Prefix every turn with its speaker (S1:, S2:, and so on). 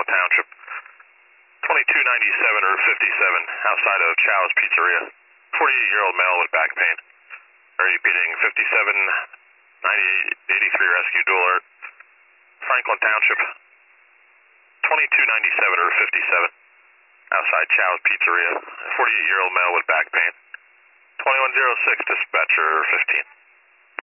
S1: Franklin Township. 2297 Route 57, outside of Chow's Pizzeria. 48-year-old male with back pain. Are you repeating 57-98-83 rescue dual alert. Franklin Township. 2297 Route 57, outside Chow's Pizzeria. 48-year-old male with back pain. 2106 dispatcher 15.